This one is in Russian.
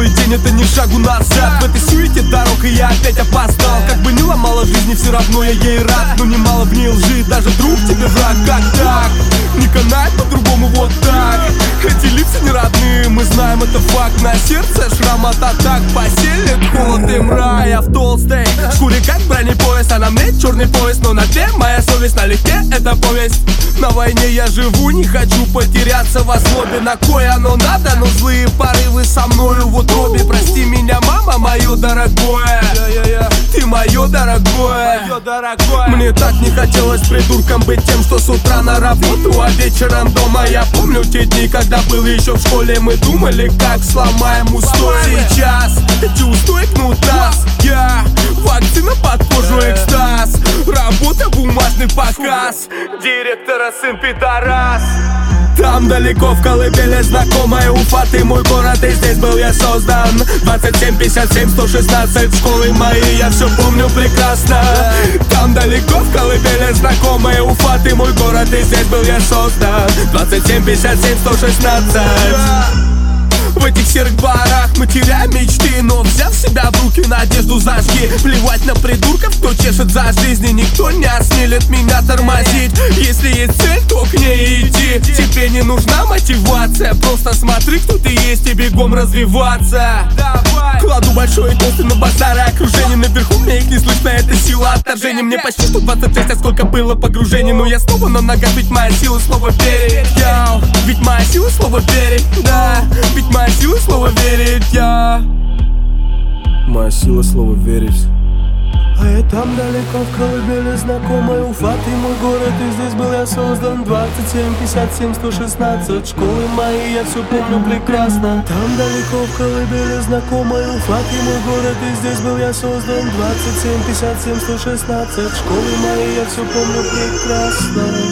каждый день это не шагу назад. В этой суете дорог, и я опять опоздал. Как бы не ломала жизни, все равно я ей рад. Но немало в ней лжи, даже друг тебе враг. Как так? Не канает по-другому, вот так. Эти лица не родные, мы знаем, это факт. На сердце шрам от атак, поселит холод и мрак. Я в толстой шкуре, как бронепояс, а на мне черный пояс. Но на дне моя совесть, налегке это повесть. На войне я живу, не хочу потеряться во злобе. На кое оно надо, но злые порывы со мною в утробе. Прости меня, мама, мое дорогое, ты мое дорогое. Мне так не хотелось придурком быть тем, что с утра на работу, а вечером дома. Я помню те дни, когда был еще в школе. Мы думали, как сломаем устой. Сейчас эти устои кнут нас. Я вакцина под кожу, экстаз. Работа, бумажный показ. Директора сын пидорас. Там далеко в колыбели знакомая Уфа, ты мой город, и здесь был я создан. 27, 57, 116 школы мои, я все помню прекрасно. Там далеко в колыбели знакомая Уфа, ты мой город, и здесь был я создан. 27, 57, 116. В этих серых барах мы теряем мечты, но взяв себя в руки, надежду зажги. Плевать на придурков, кто чешет за жизни. Никто не осмелит меня тормозить. Если есть цель, то к ней иди. Тебе не нужна мотивация, просто смотри, кто ты есть, и бегом развиваться. Кладу большой толстый на базары окружение. Наверху мне их не слышно, это сила отторжения. Мне почти 126, а сколько было погружений. Но я снова на ногах, ведь моя сила слово верить. Йоу, ведь моя сила слово верить. Да, ведь моя сила слово верить. Я моя сила слово верить. А я там далеко в колыбели знакомая Уфа, ты мой город, и здесь был я создан. 27, 57, 116 школы мои, я все помню прекрасно. Там далеко в колыбели знакомая Уфа, ты мой город, и здесь был я создан. 27, 57, 116 школы мои, я все помню прекрасно.